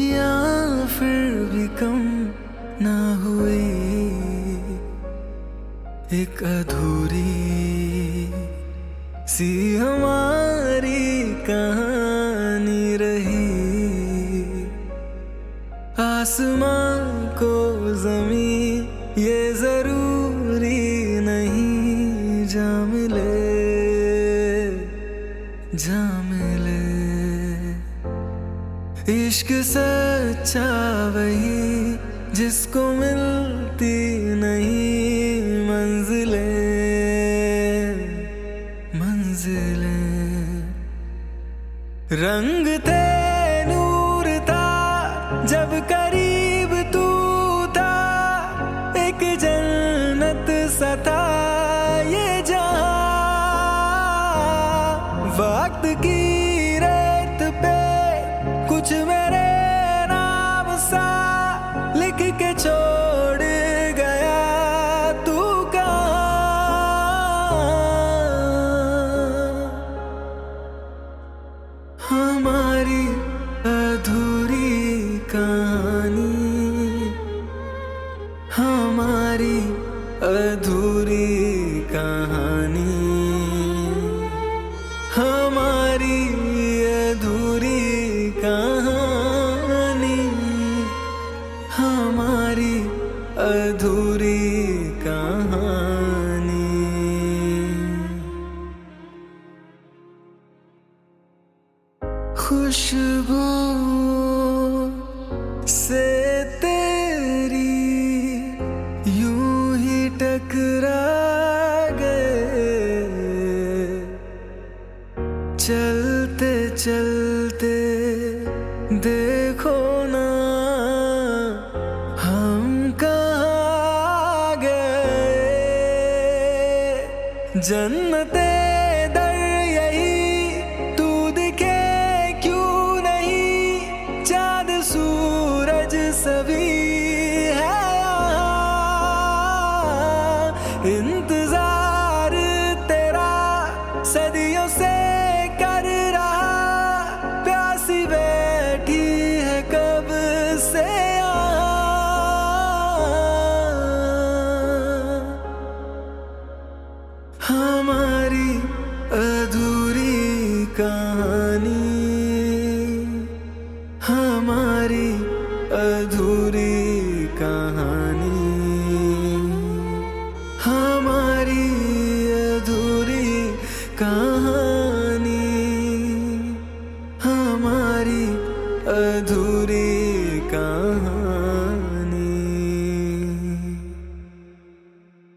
या फिर भी कम ना हुई, एक अधूरी सी हमारी कहानी रही। आसमां को ज़मीं ये जरूरी नहीं, जा मिले जा मिले। इश्क सच्चा वही जिसको मिलती नहीं मंजिलें मंजिलें। रंग थे नूर था जब करीब तू था, एक जन्नत सा था ये जहां। वक्त की रेत पे कुछ मेरे नाम सा लिख के छोड़ गया तू कहाँ। हमारी अधूरी कहानी, हमारी अधूरी कहानी, हमारी अधूरी कहानी, हमारी अधूरी कहानी। खुशबू से तेरी यूं ही टकरा गए, चलते चलते देखो ना हम कहाँ गए। जन्नते दर यही तू दिखे क्यों नहीं, चाँद सूरज सभी है यहाँ। इंतजार तेरा सदियों से कर रहा, प्यासी बैठी है कब से यहाँ। हमारी अधूरी कहानी, हमारी अधूरी कहानी, हमारी अधूरी कहानी, हमारी अधूरी